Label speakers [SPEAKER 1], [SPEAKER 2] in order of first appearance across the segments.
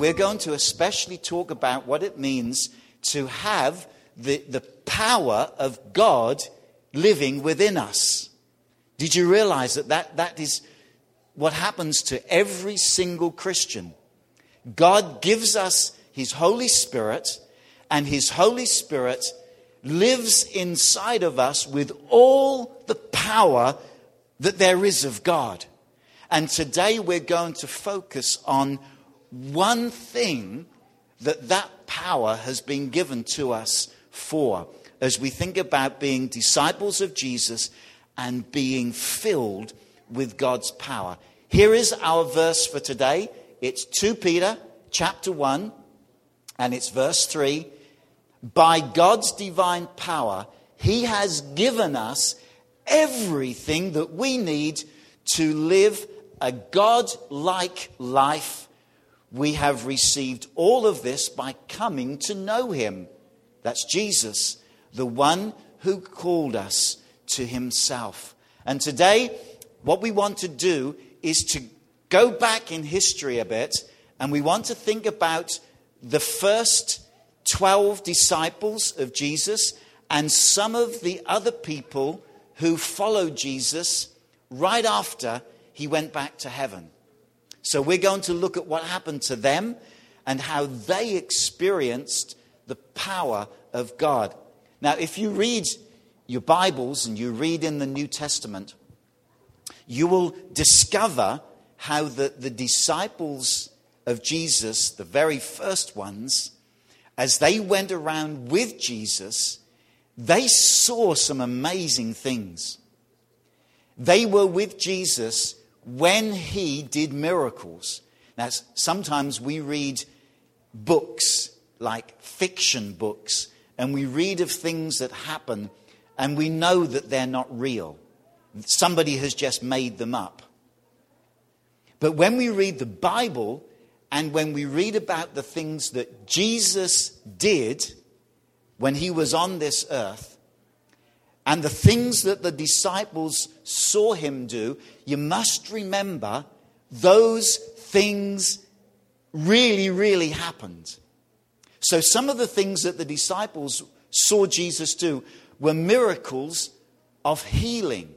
[SPEAKER 1] we're going to especially talk about what it means to have the power of God living within us. Did you realize that is what happens to every single Christian? God gives us his Holy Spirit, and his Holy Spirit lives inside of us with all the power that there is of God. And today we're going to focus on one thing that power has been given to us for, as we think about being disciples of Jesus and being filled with God's power. Here is our verse for today. It's 2 Peter chapter 1, and it's verse 3. By God's divine power, he has given us everything that we need to live a God-like life. We have received all of this by coming to know him. That's Jesus, the one who called us to himself. And today, what we want to do is to go back in history a bit, and we want to think about the first 12 disciples of Jesus and some of the other people who followed Jesus right after he went back to heaven. So we're going to look at what happened to them and how they experienced the power of God. Now, if you read your Bibles and you read in the New Testament, you will discover how the disciples of Jesus, the very first ones, as they went around with Jesus, they saw some amazing things. They were with Jesus when he did miracles. Now, sometimes we read books, like fiction books, and we read of things that happen, and we know that they're not real. Somebody has just made them up. But when we read the Bible, and when we read about the things that Jesus did when he was on this earth, and the things that the disciples saw him do, you must remember those things really, really happened. So some of the things that the disciples saw Jesus do were miracles of healing.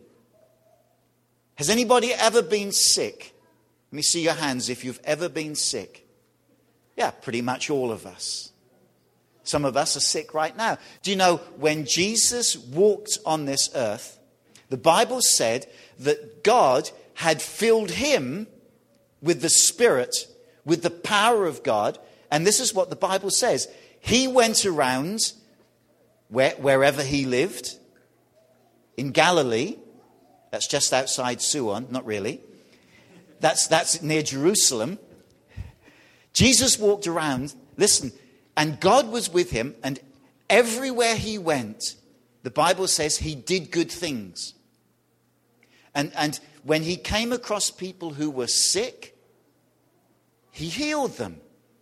[SPEAKER 1] Has anybody ever been sick? Let me see your hands if you've ever been sick. Yeah, pretty much all of us. Some of us are sick right now. Do you know, when Jesus walked on this earth, the Bible said that God had filled him with the Spirit, with the power of God. And this is what the Bible says. He went around wherever he lived. In Galilee, that's just outside Suon, not really. That's near Jerusalem. Jesus walked around, listen, and God was with him, and everywhere he went, the Bible says he did good things. And when he came across people who were sick, he healed them.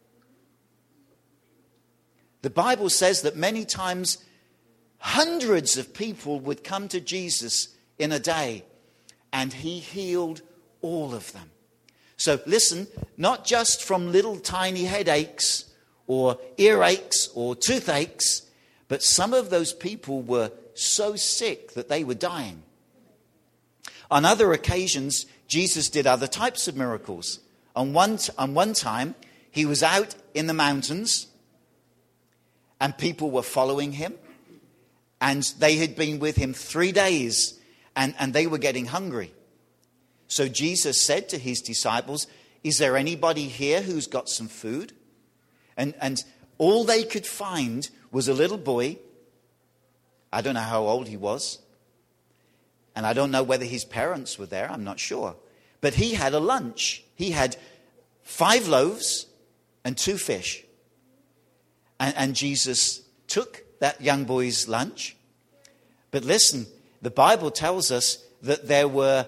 [SPEAKER 1] The Bible says that many times hundreds of people would come to Jesus in a day, and he healed all of them. So listen, not just from little tiny headaches or earaches or toothaches, but some of those people were so sick that they were dying. On other occasions, Jesus did other types of miracles. On one time, he was out in the mountains, and people were following him, and they had been with him 3 days, and they were getting hungry. So Jesus said to his disciples, "Is there anybody here who's got some food?" And all they could find was a little boy. I don't know how old he was. And I don't know whether his parents were there. I'm not sure. But he had a lunch. He had 5 loaves and 2 fish. And Jesus took that young boy's lunch. But listen, the Bible tells us that there were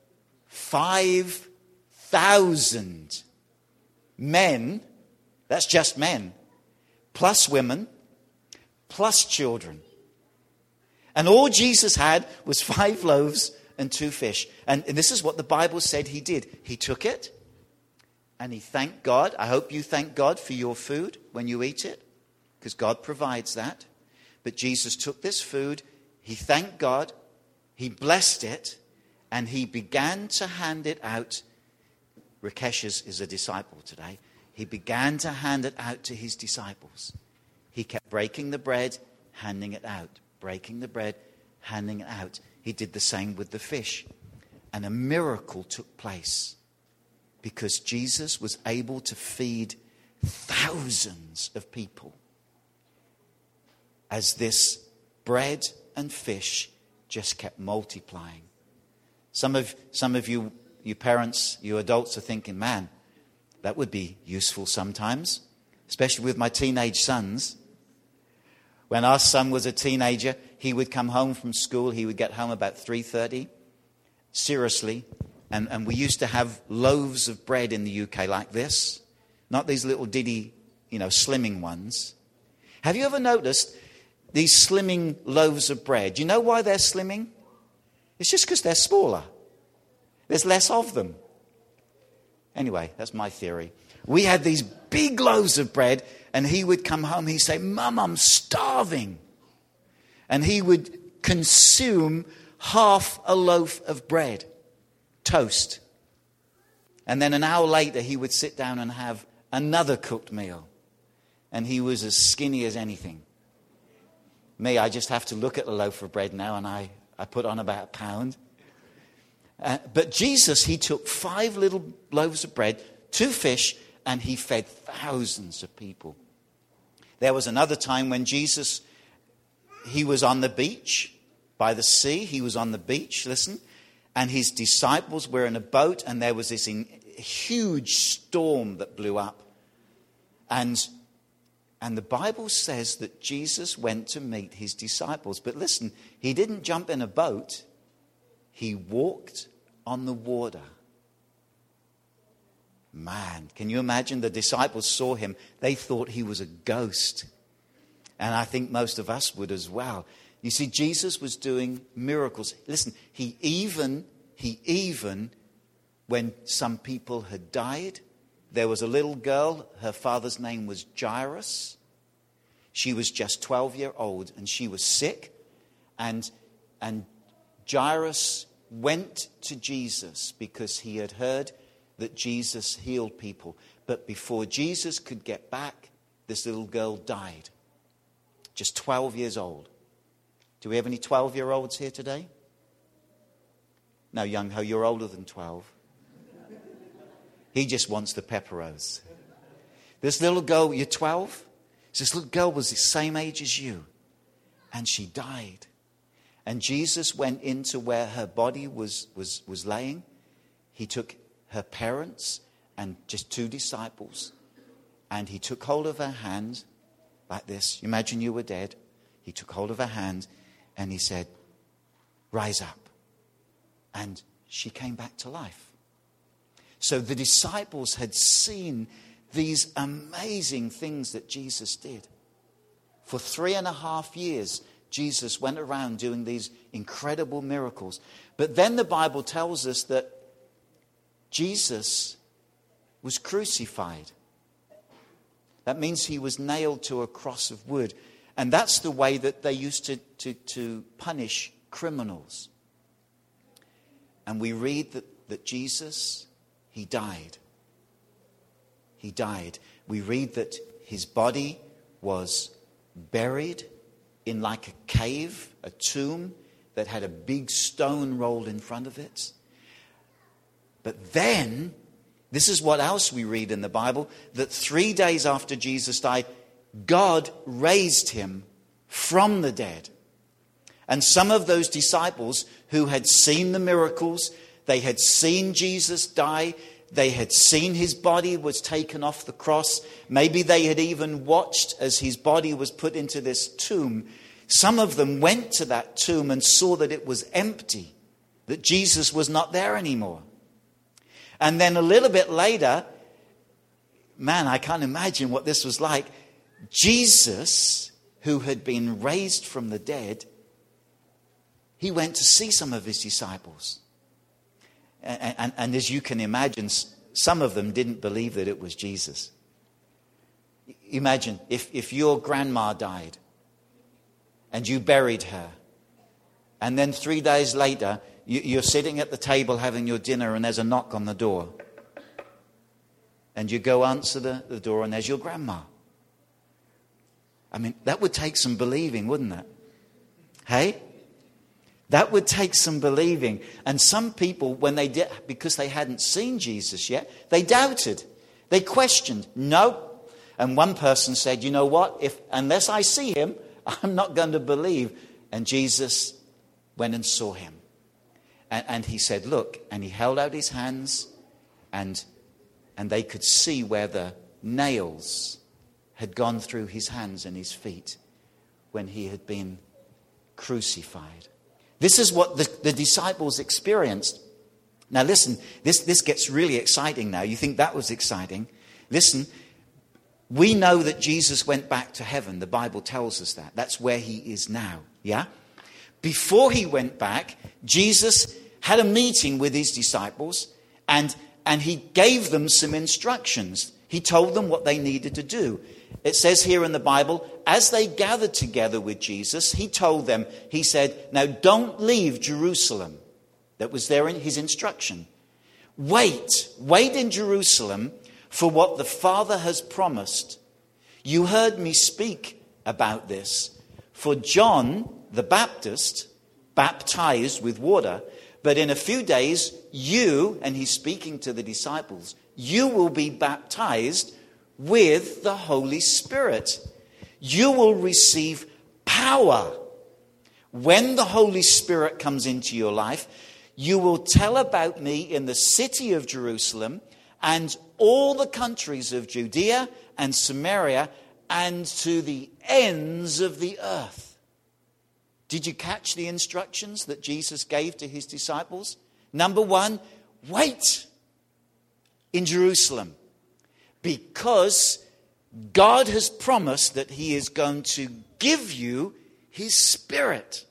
[SPEAKER 1] 5,000 men, that's just men, plus women, plus children. And all Jesus had was 5 loaves and 2 fish. And this is what the Bible said he did. He took it And he thanked God. I hope you thank God for your food when you eat it, because God provides that. But Jesus took this food, he thanked God, he blessed it, and he began to hand it out. Rakesh is a disciple today. He began to hand it out to his disciples. He kept breaking the bread, handing it out. Breaking the bread, handing it out. He did the same with the fish. And a miracle took place because Jesus was able to feed thousands of people as this bread and fish just kept multiplying. Some of you parents, you adults are thinking, man, that would be useful sometimes, especially with my teenage sons. When our son was a teenager, he would come home from school. He would get home about 3:30. Seriously. And we used to have loaves of bread in the UK like this. Not these little diddy, slimming ones. Have you ever noticed these slimming loaves of bread? Do you know why they're slimming? It's just because they're smaller. There's less of them. Anyway, that's my theory. We had these big loaves of bread, and he would come home. He'd say, Mum, I'm starving. And he would consume half a loaf of bread, toast. And then an hour later, he would sit down and have another cooked meal. And he was as skinny as anything. Me, I just have to look at a loaf of bread now, and I put on about a pound. But Jesus, he took 5 little loaves of bread, 2 fish, and he fed thousands of people. There was another time when Jesus, he was on the beach by the sea. He was on the beach, listen, and his disciples were in a boat, and there was this huge storm that blew up. And the Bible says that Jesus went to meet his disciples. But listen, he didn't jump in a boat. He walked on the water. Man, can you imagine? The disciples saw him. They thought he was a ghost. And I think most of us would as well. You see, Jesus was doing miracles. Listen, he even, when some people had died, there was a little girl. Her father's name was Jairus. She was just 12 years old, and she was sick. And Jairus went to Jesus because he had heard that Jesus healed people. But before Jesus could get back, this little girl died. Just 12 years old. Do we have any 12-year-olds here today? No, Young Ho, you're older than 12. He just wants the pepperos. This little girl, you're 12? This little girl was the same age as you. And she died. And Jesus went into where her body was laying. He took her parents and just 2 disciples. And he took hold of her hand like this. Imagine you were dead. He took hold of her hand and he said, rise up. And she came back to life. So the disciples had seen these amazing things that Jesus did. For 3.5 years, Jesus went around doing these incredible miracles. But then the Bible tells us that Jesus was crucified. That means he was nailed to a cross of wood. And that's the way that they used to punish criminals. And we read that Jesus, he died. He died. We read that his body was buried in like a cave, a tomb that had a big stone rolled in front of it. But then, this is what else we read in the Bible, that 3 days after Jesus died, God raised him from the dead. And some of those disciples who had seen the miracles, they had seen Jesus die, they had seen his body was taken off the cross. Maybe they had even watched as his body was put into this tomb. Some of them went to that tomb and saw that it was empty, that Jesus was not there anymore. And then a little bit later, man, I can't imagine what this was like. Jesus, who had been raised from the dead, he went to see some of his disciples. And as you can imagine, some of them didn't believe that it was Jesus. Imagine if your grandma died and you buried her, and then 3 days later you're sitting at the table having your dinner and there's a knock on the door. And you go answer the door and there's your grandma. I mean, that would take some believing, wouldn't it? Hey? That would take some believing. And some people, when they did, because they hadn't seen Jesus yet, they doubted. They questioned. No. And one person said, you know what? Unless I see him, I'm not going to believe. And Jesus went and saw him. And he said, look. And he held out his hands, and they could see where the nails had gone through his hands and his feet when he had been crucified. This is what the disciples experienced. Now listen, this gets really exciting now. You think that was exciting? Listen, we know that Jesus went back to heaven. The Bible tells us that. That's where he is now. Yeah? Before he went back, Jesus had a meeting with his disciples, and he gave them some instructions. He told them what they needed to do. It says here in the Bible, as they gathered together with Jesus, he told them, he said, now don't leave Jerusalem. That was there in his instruction. Wait in Jerusalem for what the Father has promised. You heard me speak about this. For John the Baptist baptized with water, but in a few days you, and he's speaking to the disciples, you will be baptized with the Holy Spirit. You will receive power. When the Holy Spirit comes into your life, you will tell about me in the city of Jerusalem and all the countries of Judea and Samaria and to the ends of the earth. Did you catch the instructions that Jesus gave to his disciples? Number one, wait in Jerusalem, because God has promised that he is going to give you his Spirit.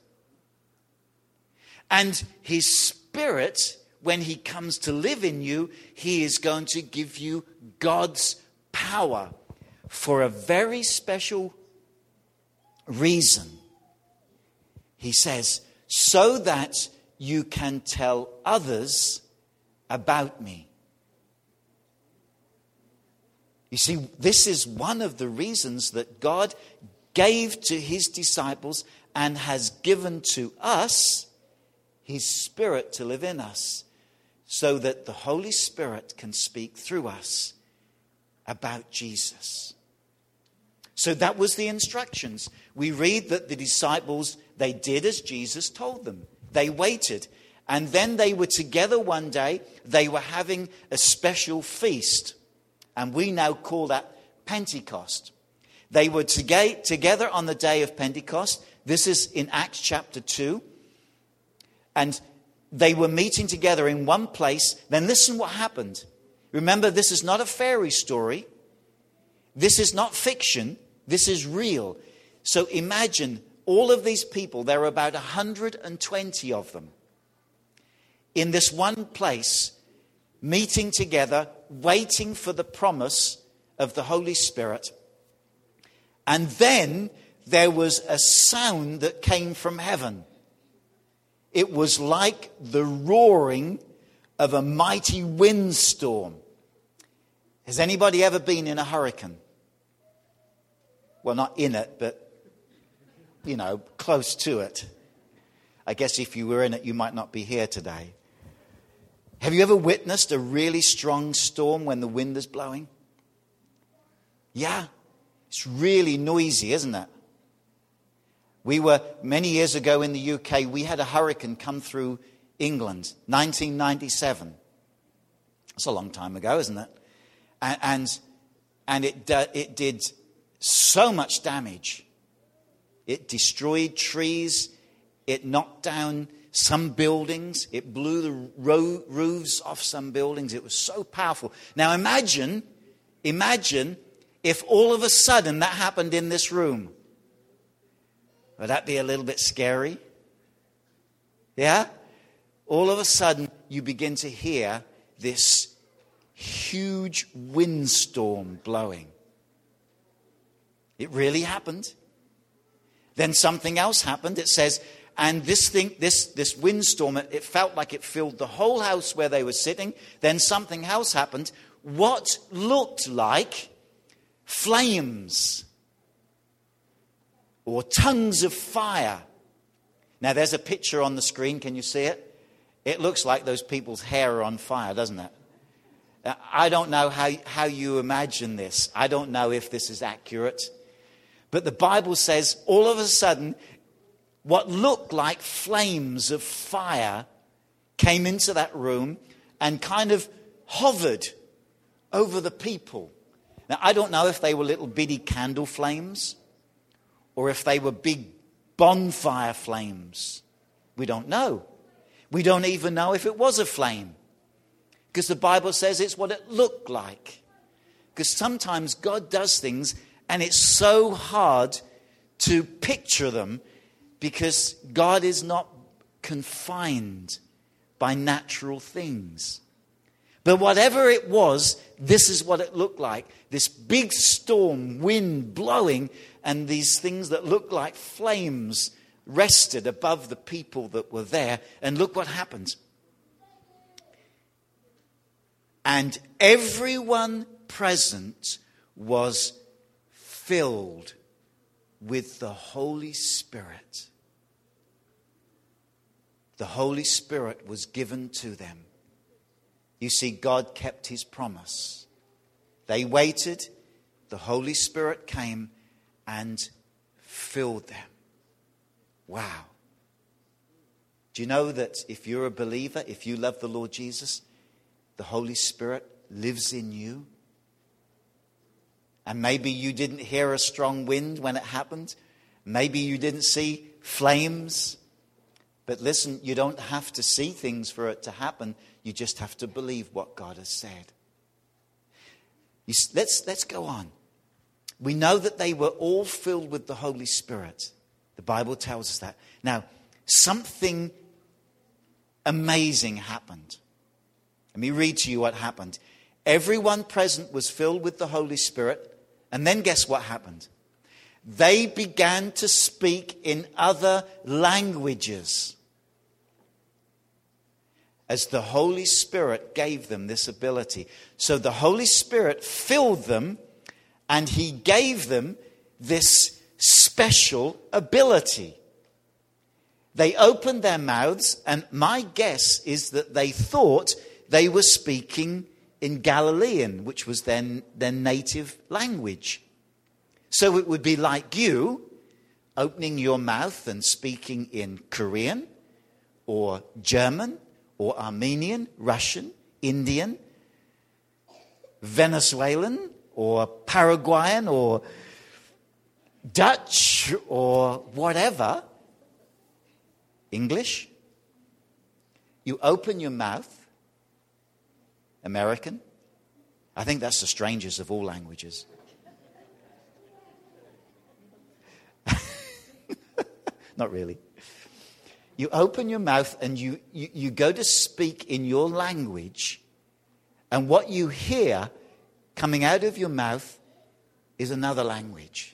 [SPEAKER 1] And his Spirit, when he comes to live in you, he is going to give you God's power for a very special reason. He says, so that you can tell others about me. You see, this is one of the reasons that God gave to his disciples and has given to us his Spirit to live in us, so that the Holy Spirit can speak through us about Jesus. So that was the instructions. We read that the disciples, they did as Jesus told them. They waited. And then they were together one day. They were having a special feast. And we now call that Pentecost. They were together on the day of Pentecost. This is in Acts chapter 2. And they were meeting together in one place. Then listen what happened. Remember, this is not a fairy story. This is not fiction. This is real. So imagine all of these people. There are about 120 of them in this one place, meeting together, waiting for the promise of the Holy Spirit. And then there was a sound that came from heaven. It was like the roaring of a mighty windstorm. Has anybody ever been in a hurricane? Well, not in it, but, close to it. I guess if you were in it, you might not be here today. Have you ever witnessed a really strong storm when the wind is blowing? Yeah, it's really noisy, isn't it? Many years ago in the UK, we had a hurricane come through England, 1997. That's a long time ago, isn't it? And it did so much damage. It destroyed trees. It knocked down some buildings. It blew the roofs off some buildings. It was so powerful. Now imagine if all of a sudden that happened in this room. Would that be a little bit scary? Yeah? All of a sudden you begin to hear this huge windstorm blowing. It really happened. Then something else happened. It says, and this windstorm, it felt like it filled the whole house where they were sitting. Then something else happened. What looked like flames or tongues of fire. Now there's a picture on the screen. Can you see it? It looks like those people's hair are on fire, doesn't it? I don't know how you imagine this. I don't know if this is accurate. But the Bible says all of a sudden, what looked like flames of fire came into that room and kind of hovered over the people. Now, I don't know if they were little bitty candle flames or if they were big bonfire flames. We don't know. We don't even know if it was a flame, because the Bible says it's what it looked like. Because sometimes God does things and it's so hard to picture them, because God is not confined by natural things. But whatever it was, this is what it looked like. This big storm, wind blowing, and these things that looked like flames rested above the people that were there. And look what happened. And everyone present was filled with the Holy Spirit. The Holy Spirit was given to them. You see, God kept his promise. They waited. The Holy Spirit came and filled them. Wow. Do you know that if you're a believer, if you love the Lord Jesus, the Holy Spirit lives in you? And maybe you didn't hear a strong wind when it happened. Maybe you didn't see flames. But listen, you don't have to see things for it to happen. You just have to believe what God has said. Let's go on. We know that they were all filled with the Holy Spirit. The Bible tells us that. Now, something amazing happened. Let me read to you what happened. Everyone present was filled with the Holy Spirit. And then guess what happened? They began to speak in other languages, as the Holy Spirit gave them this ability. So the Holy Spirit filled them, and he gave them this special ability. They opened their mouths, and my guess is that they thought they were speaking in Galilean, which was then their native language. So it would be like you opening your mouth and speaking in Korean or German or Armenian, Russian, Indian, Venezuelan or Paraguayan or Dutch or whatever. English. You open your mouth. American. I think that's the strangest of all languages. Not really. You open your mouth and you go to speak in your language, and what you hear coming out of your mouth is another language.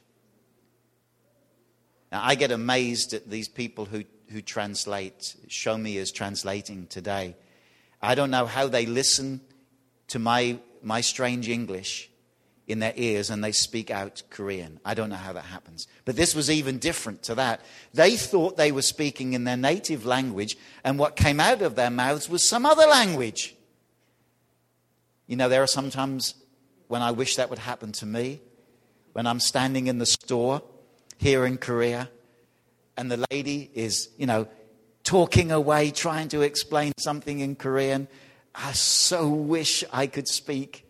[SPEAKER 1] Now, I get amazed at these people who translate. Show Me is translating today. I don't know how they listen to my strange English in their ears and they speak out Korean. I don't know how that happens. But this was even different to that. They thought they were speaking in their native language, and what came out of their mouths was some other language. You know, there are sometimes when I wish that would happen to me, when I'm standing in the store here in Korea, and the lady is, talking away, trying to explain something in Korean. I so wish I could speak.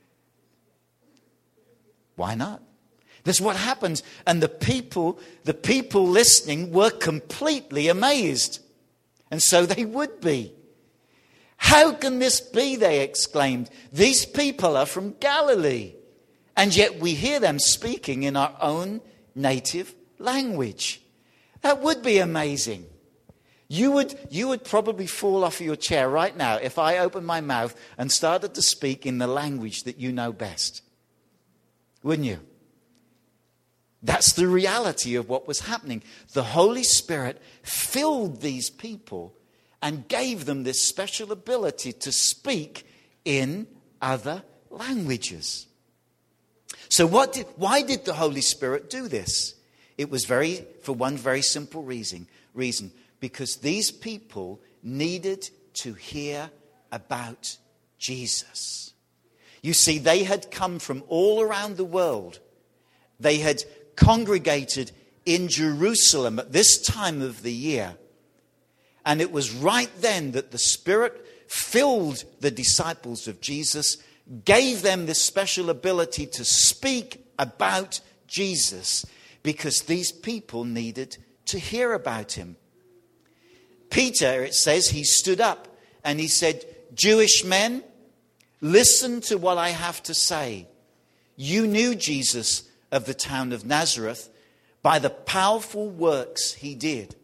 [SPEAKER 1] Why not? That's what happens. And the people listening were completely amazed. And so they would be. How can this be? They exclaimed. These people are from Galilee. And yet we hear them speaking in our own native language. That would be amazing. You would probably fall off your chair right now if I opened my mouth and started to speak in the language that you know best. Wouldn't you? That's the reality of what was happening. The Holy Spirit filled these people and gave them this special ability to speak in other languages. So why did the Holy Spirit do this? It was for one very simple reason. Because these people needed to hear about Jesus. You see, they had come from all around the world. They had congregated in Jerusalem at this time of the year. And it was right then that the Spirit filled the disciples of Jesus, gave them this special ability to speak about Jesus, because these people needed to hear about him. Peter, it says, he stood up and he said, Jewish men, listen to what I have to say. You knew Jesus of the town of Nazareth by the powerful works he did.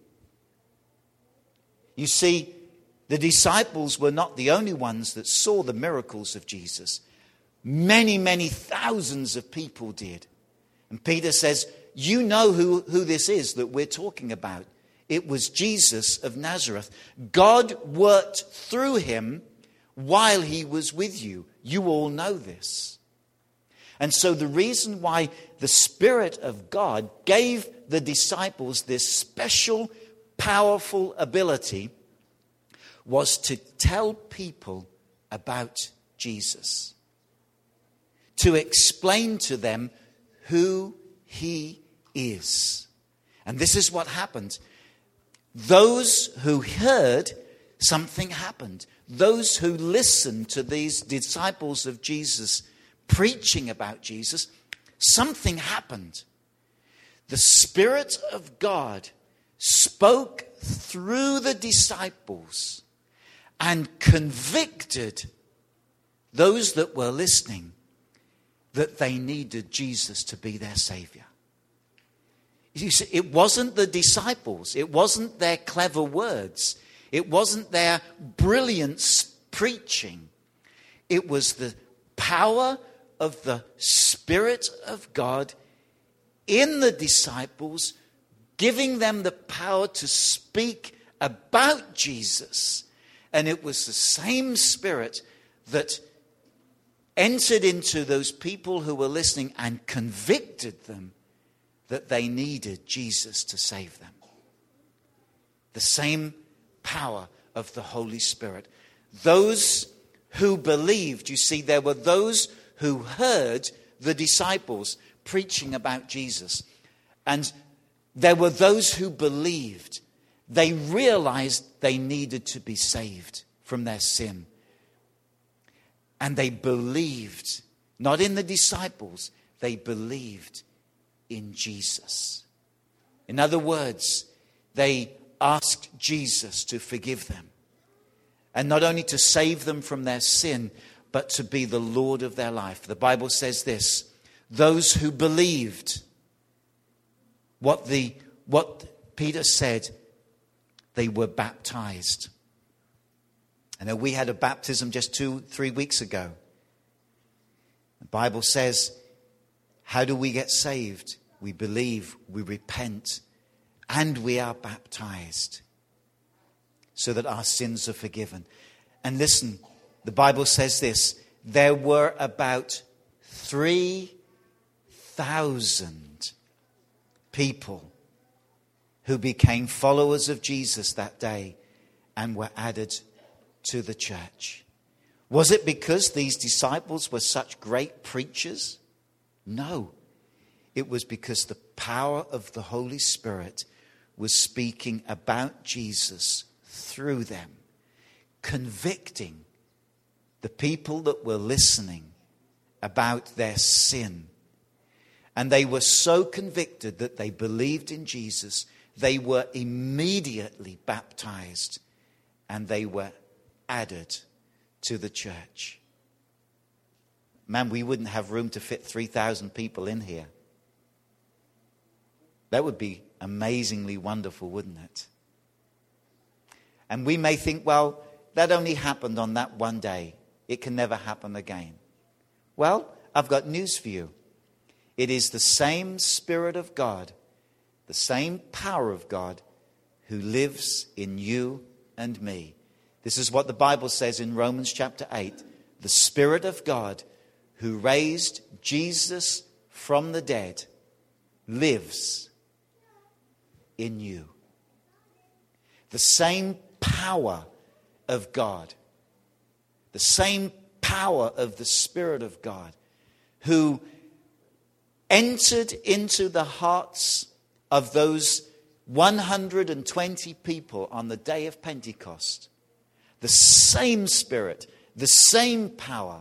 [SPEAKER 1] You see, the disciples were not the only ones that saw the miracles of Jesus. Many, many thousands of people did. And Peter says, you know who this is that we're talking about. It was Jesus of Nazareth. God worked through him while he was with you. You all know this. And so the reason why the Spirit of God gave the disciples this special, powerful ability was to tell people about Jesus. To explain to them who he is. And this is what happened. Those who heard, something happened. Those who listened to these disciples of Jesus preaching about Jesus, something happened. The Spirit of God spoke through the disciples and convicted those that were listening that they needed Jesus to be their Savior. You see, it wasn't the disciples. It wasn't their clever words. It wasn't their brilliant preaching. It was the power of the Spirit of God in the disciples, giving them the power to speak about Jesus. And it was the same Spirit that entered into those people who were listening and convicted them that they needed Jesus to save them. The same power of the Holy Spirit. Those who believed, you see, there were those who heard the disciples preaching about Jesus. And there were those who believed. They realized they needed to be saved from their sin. And they believed, not in the disciples, they believed in Jesus. In other words, they asked Jesus to forgive them. And not only to save them from their sin, but to be the Lord of their life. The Bible says this, those who believed what Peter said, they were baptized. I know we had a baptism just 2-3 weeks ago. The Bible says, how do we get saved? We believe, we repent, and we are baptized so that our sins are forgiven. And listen, the Bible says this, there were about 3,000 people who became followers of Jesus that day and were added to the church. Was it because these disciples were such great preachers? No. It was because the power of the Holy Spirit was speaking about Jesus through them, convicting the people that were listening about their sin. And they were so convicted that they believed in Jesus, they were immediately baptized and they were added to the church. Man, we wouldn't have room to fit 3,000 people in here. That would be amazingly wonderful, wouldn't it? And we may think, well, that only happened on that one day. It can never happen again. Well, I've got news for you. It is the same Spirit of God, the same power of God who lives in you and me. This is what the Bible says in Romans chapter 8. The Spirit of God who raised Jesus from the dead lives in you. The same power of God, the same power of the Spirit of God who entered into the hearts of those 120 people on the day of Pentecost. The same Spirit, the same power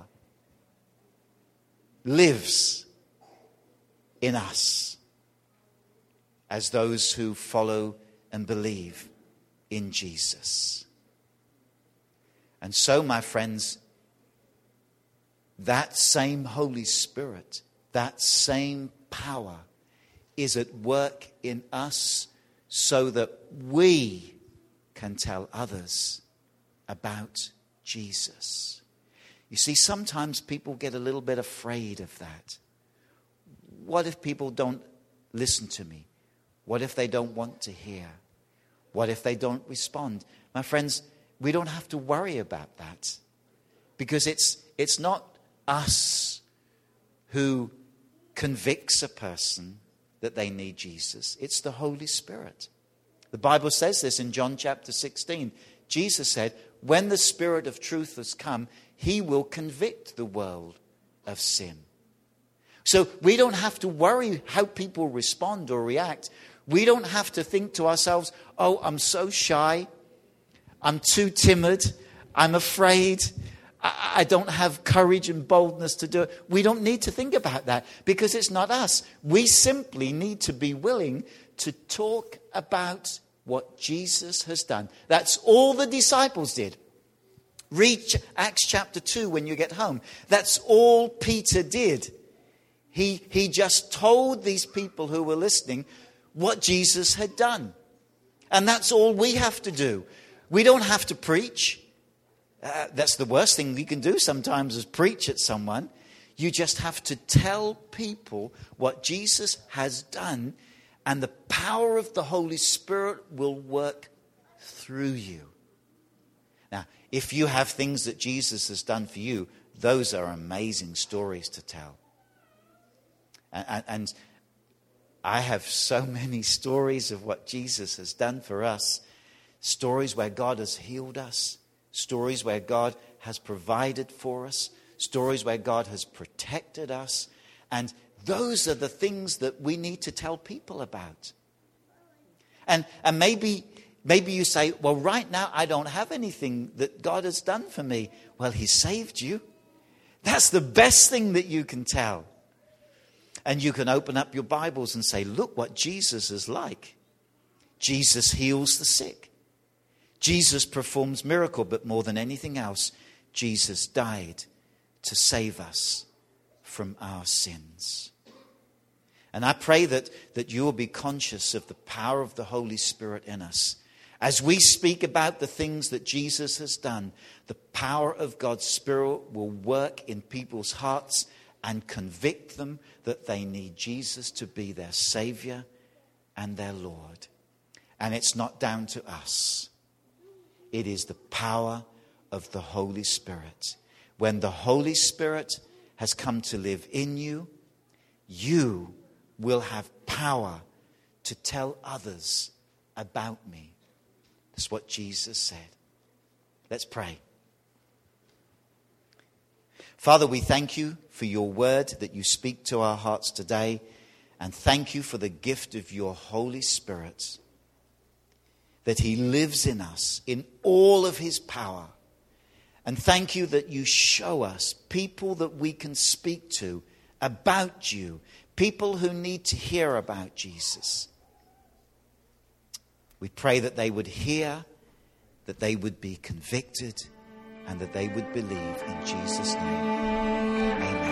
[SPEAKER 1] lives in us as those who follow and believe in Jesus. And so, my friends, that same Holy Spirit, that same power is at work in us so that we can tell others about Jesus. You see, sometimes people get a little bit afraid of that. What if people don't listen to me? What if they don't want to hear? What if they don't respond? My friends, we don't have to worry about that, because it's not us who convicts a person that they need Jesus. It's the Holy Spirit. The Bible says this in John chapter 16. Jesus said, when the Spirit of truth has come, he will convict the world of sin. So we don't have to worry how people respond or react. We don't have to think to ourselves, oh, I'm so shy. I'm too timid. I'm afraid. I don't have courage and boldness to do it. We don't need to think about that, because it's not us. We simply need to be willing to talk about what Jesus has done. That's all the disciples did. Read Acts chapter 2 when you get home. That's all Peter did. He just told these people who were listening what Jesus had done. And that's all we have to do. We don't have to preach. That's the worst thing we can do sometimes, is preach at someone. You just have to tell people what Jesus has done, and the power of the Holy Spirit will work through you. Now, if you have things that Jesus has done for you, those are amazing stories to tell. And I have so many stories of what Jesus has done for us. Stories where God has healed us. Stories where God has provided for us. Stories where God has protected us. And those are the things that we need to tell people about. And maybe you say, well, right now I don't have anything that God has done for me. Well, he saved you. That's the best thing that you can tell. And you can open up your Bibles and say, look what Jesus is like. Jesus heals the sick. Jesus performs miracles, but more than anything else, Jesus died to save us from our sins. And I pray that you will be conscious of the power of the Holy Spirit in us. As we speak about the things that Jesus has done, the power of God's Spirit will work in people's hearts and convict them that they need Jesus to be their Savior and their Lord. And it's not down to us. It is the power of the Holy Spirit. When the Holy Spirit has come to live in you, you will have power to tell others about me. That's what Jesus said. Let's pray. Father, we thank you for your word that you speak to our hearts today. And thank you for the gift of your Holy Spirit, that he lives in us in all of his power. And thank you that you show us people that we can speak to about you, people who need to hear about Jesus. We pray that they would hear, that they would be convicted, and that they would believe in Jesus' name. Amen.